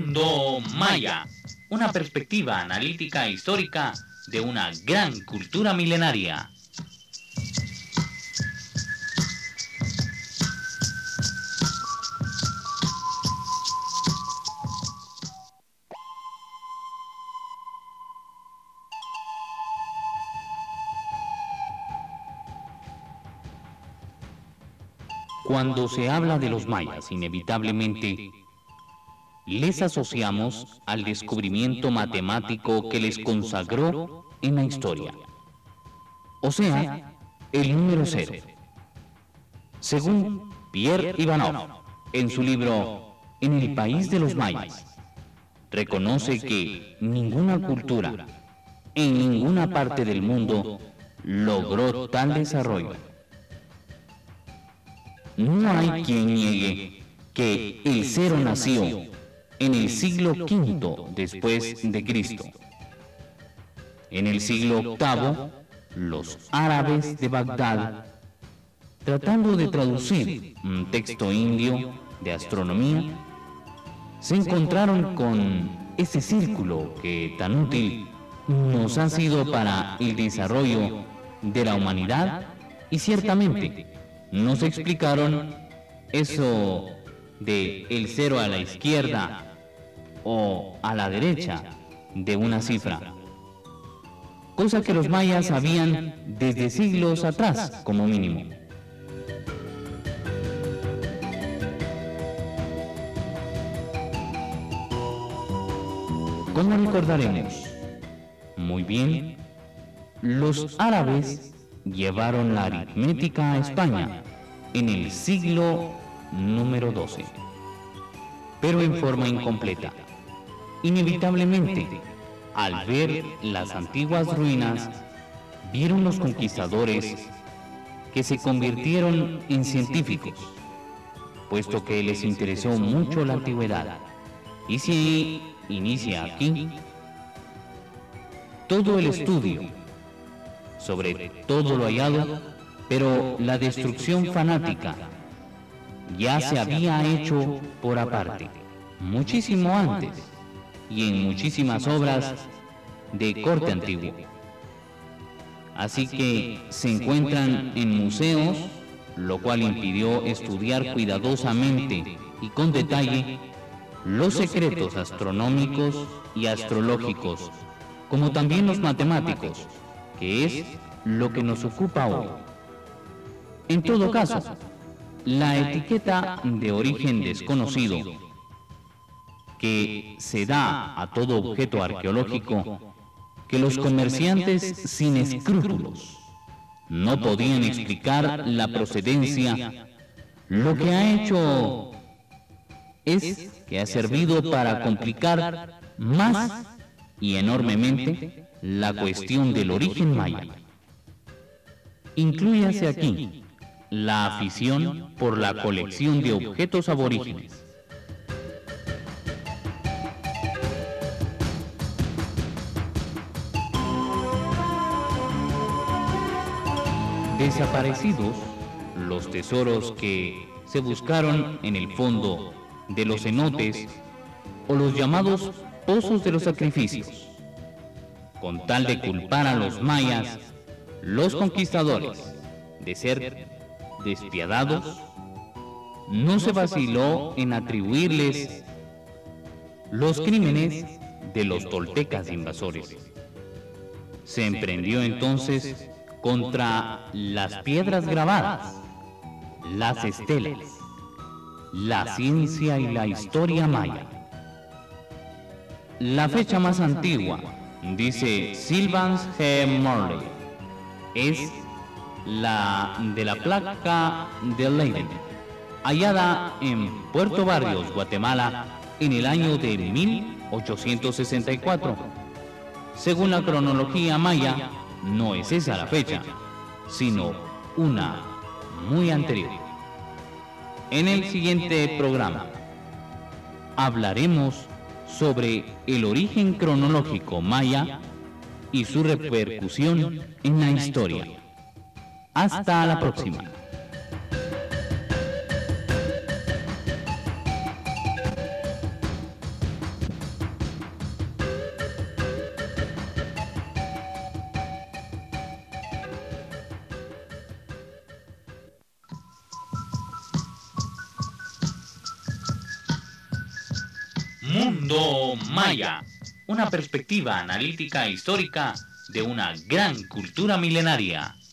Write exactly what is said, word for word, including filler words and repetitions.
Mundo Maya, una perspectiva analítica e histórica de una gran cultura milenaria. Cuando se habla de los mayas, inevitablemente les asociamos al descubrimiento matemático que les consagró en la historia, o sea, el número cero. Según Pierre Ivanov, en su libro En el país de los mayas, reconoce que ninguna cultura en ninguna parte del mundo logró tal desarrollo. No hay quien niegue que el cero nació en el siglo quinto después de Cristo. En el siglo octavo, los árabes de Bagdad, tratando de traducir un texto indio de astronomía, se encontraron con ese círculo que tan útil nos ha sido para el desarrollo de la humanidad, y ciertamente nos explicaron eso de el cero a la izquierda o a la derecha de una cifra, cosa que los mayas sabían desde siglos atrás como mínimo. ¿Cómo recordaremos? Muy bien, los árabes llevaron la aritmética a España en el siglo número doce, pero en forma incompleta. Inevitablemente, al ver las antiguas ruinas, vieron los conquistadores que se convirtieron en científicos, puesto que les interesó mucho la antigüedad. Y se inicia aquí todo el estudio sobre todo lo hallado, pero la destrucción fanática ya se había hecho por aparte, muchísimo antes, y en muchísimas obras de corte antiguo. Así que se encuentran en museos, lo cual impidió estudiar cuidadosamente y con detalle los secretos astronómicos y astrológicos, como también los matemáticos, que es lo que nos ocupa hoy. En todo caso, la etiqueta de origen desconocido que se da a todo objeto arqueológico que los comerciantes sin escrúpulos no podían explicar la procedencia, lo que ha hecho es que ha servido para complicar más y enormemente la cuestión del origen maya. Inclúyase aquí la afición por la colección de objetos aborígenes. Desaparecidos los tesoros que se buscaron en el fondo de los cenotes o los llamados pozos de los sacrificios. Con tal de culpar a los mayas, los conquistadores, de ser despiadados, no se vaciló en atribuirles los crímenes de los toltecas invasores. Se emprendió entonces contra las piedras grabadas, las estelas, la ciencia y la historia maya. La fecha más antigua, dice Sylvans G. Morley, es la de la placa de Leiden, hallada en Puerto Barrios, Guatemala, en el año de mil ochocientos sesenta y cuatro. Según la cronología maya, no es esa la fecha, sino una muy anterior. En el siguiente programa hablaremos sobre el origen cronológico maya y su repercusión en la historia. Hasta la próxima. Mundo Maya, una perspectiva analítica e histórica de una gran cultura milenaria.